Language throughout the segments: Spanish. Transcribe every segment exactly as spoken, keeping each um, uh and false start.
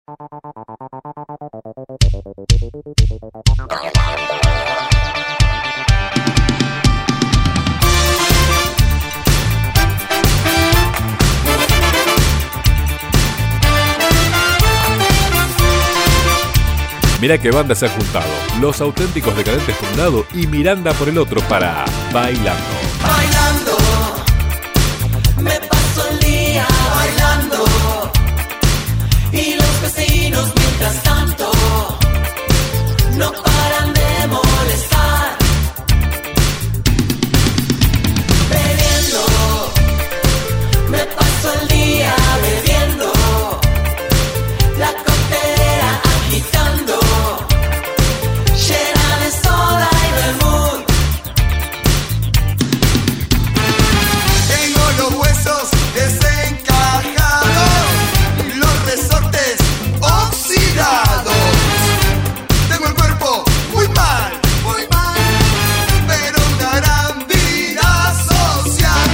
Mirá qué banda se han juntado. Los Auténticos Decadentes por un lado y Miranda por el otro para Bailando. Bailando, me paso el día bailando. Y los vecinos mientras tanto no paran de molestar. Bebiendo, me paso el día bebiendo. La coctelera agitando, llena de soda y vermut. Tengo los huesos desencajados y los resortes oxidados. Tengo el cuerpo muy mal, muy mal, pero una gran vida social.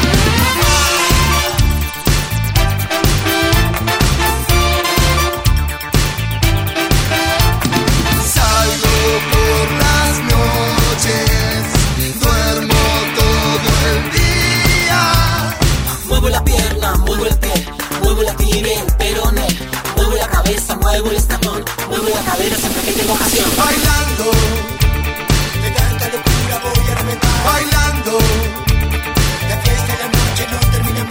Salgo por las noches, duermo todo el día. Muevo la pierna, muevo el pie, muevo la tibia, el peroné, muevo la cabeza, muevo el esternón, muevo la cadera siempre que tengo ocasión. Bailando, de tanta locura voy a reventar. Bailando, la fiesta y la noche no termina más.